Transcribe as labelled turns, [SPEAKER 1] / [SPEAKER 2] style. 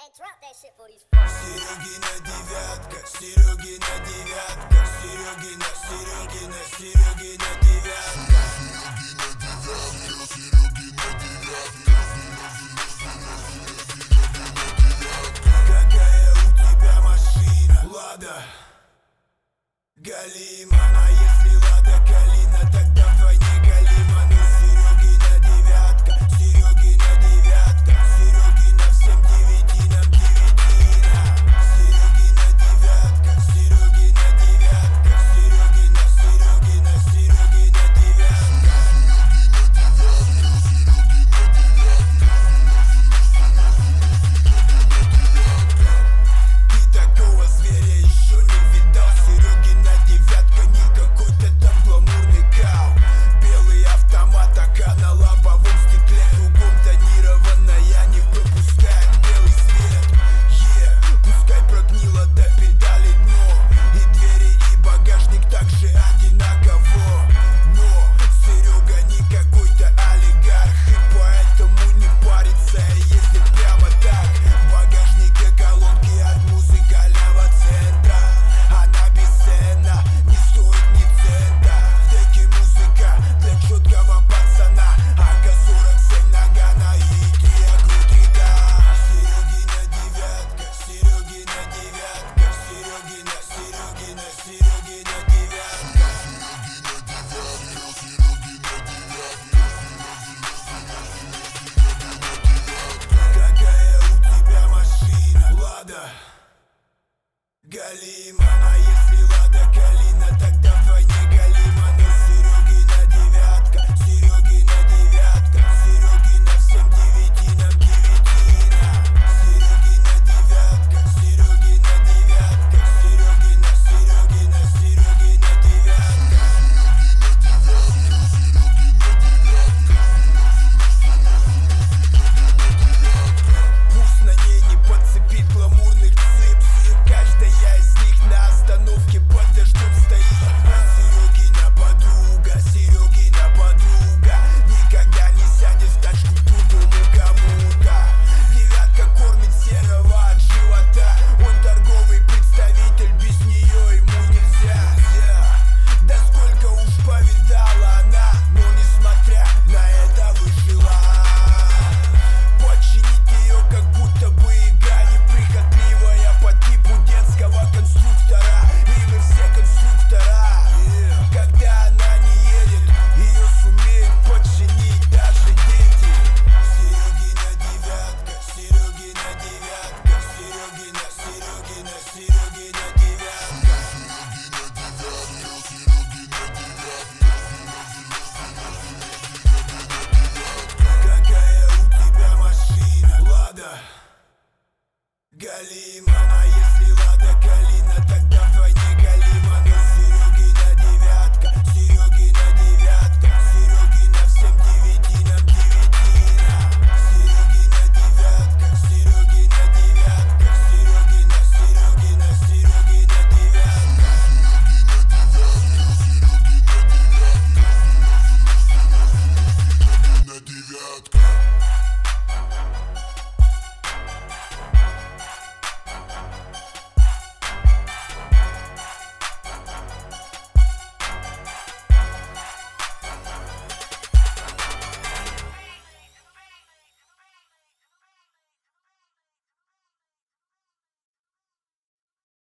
[SPEAKER 1] Hey, drop that shit for these fucks.
[SPEAKER 2] Серегина девятка, Серегина девятка, Серегина девятка. Какая у тебя машина? Лада Галима, а если Лада Калина, тогда вдвойне Галима. Ну Серегина девятка, Серегина девятка, Серегина всем девятинам девятина. Серегина девятка, Серегина девятка, Серегина девятка. Ты такого зверя еще не видал. Серегина девятка не какой-то там гламурный кал. Белый автомат, ака на лобовом стекле. Кругом тонированная, не пропускает белый свет. Пускай прогнило до педали дно. И двери, и багажник также одинаково. Но Серега не какой-то олигарх, и поэтому не парится, ездит прямо так. В багажнике колонки от музыкального центра. Она бесценна, не стоит ни цента. В деке музыка для четкого пацана. АК-47 Нагана и Kia Крутида. Серегина девятка, Серегина девятка, Серегина девятка. Какая у тебя машина? Лада Галима, а если Лада Калина, тогда вдвойне Галима. Ну Серегина девятка, Серегина девятка, Серегина всем девятинам девятина. Серегина девятка, Серегина девятка, Серегина девятка. Пусть на ней не подцепит гламурных цып. Каждая из них на остановке под дождем стоит. Серегина подруга никогда не сядет в тачку к другому кому-то. Девятка кормит серого от живота. Он торговый представитель, без нее ему нельзя. Да сколько уж повидала она, но несмотря на это выжила. Починить ее как будто бы ига неприхотливая, по типу детского конструктора. И мы все конструктора. Когда она не едет, ее сумеют починить даже дети. Серегина девятка, Серегина девятка, Серегина девятка. Какая у тебя машина? Лада Галима, а если Лада Калина, тогда